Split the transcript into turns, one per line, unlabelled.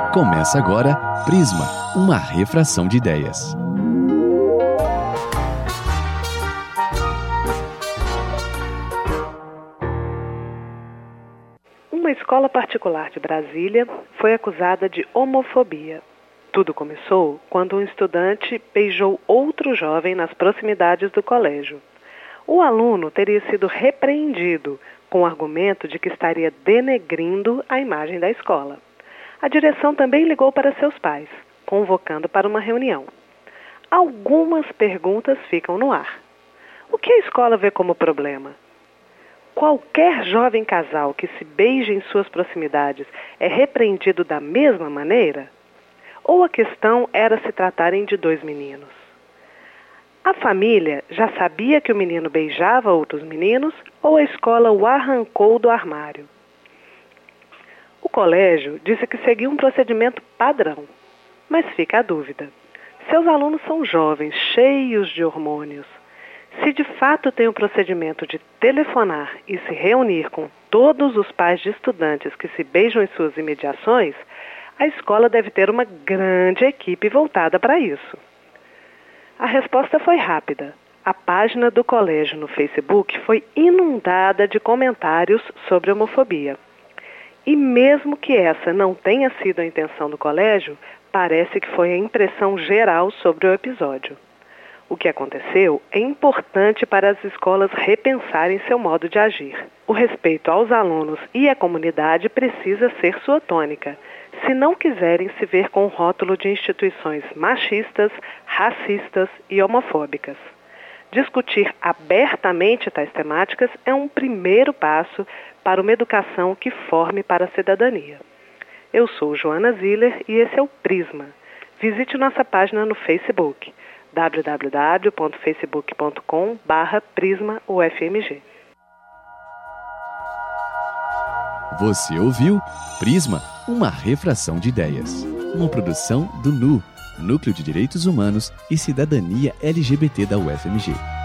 Começa agora Prisma, uma refração de ideias.
Uma escola particular de Brasília foi acusada de homofobia. Tudo começou quando um estudante beijou outro jovem nas proximidades do colégio. O aluno teria sido repreendido com o argumento de que estaria denegrindo a imagem da escola. A direção também ligou para seus pais, convocando para uma reunião. Algumas perguntas ficam no ar. O que a escola vê como problema? Qualquer jovem casal que se beije em suas proximidades é repreendido da mesma maneira? Ou a questão era se tratarem de dois meninos? A família já sabia que o menino beijava outros meninos ou a escola o arrancou do armário? O colégio disse que seguia um procedimento padrão, mas fica a dúvida. Seus alunos são jovens, cheios de hormônios. Se de fato tem o procedimento de telefonar e se reunir com todos os pais de estudantes que se beijam em suas imediações, a escola deve ter uma grande equipe voltada para isso. A resposta foi rápida. A página do colégio no Facebook foi inundada de comentários sobre homofobia. E mesmo que essa não tenha sido a intenção do colégio, parece que foi a impressão geral sobre o episódio. O que aconteceu é importante para as escolas repensarem seu modo de agir. O respeito aos alunos e à comunidade precisa ser sua tônica, se não quiserem se ver com o rótulo de instituições machistas, racistas e homofóbicas. Discutir abertamente tais temáticas é um primeiro passo para uma educação que forme para a cidadania. Eu sou Joana Ziller e esse é o Prisma. Visite nossa página no Facebook, www.facebook.com/prismaufmg.
Você ouviu Prisma, uma refração de ideias. Uma produção do NU, Núcleo de Direitos Humanos e Cidadania LGBT da UFMG.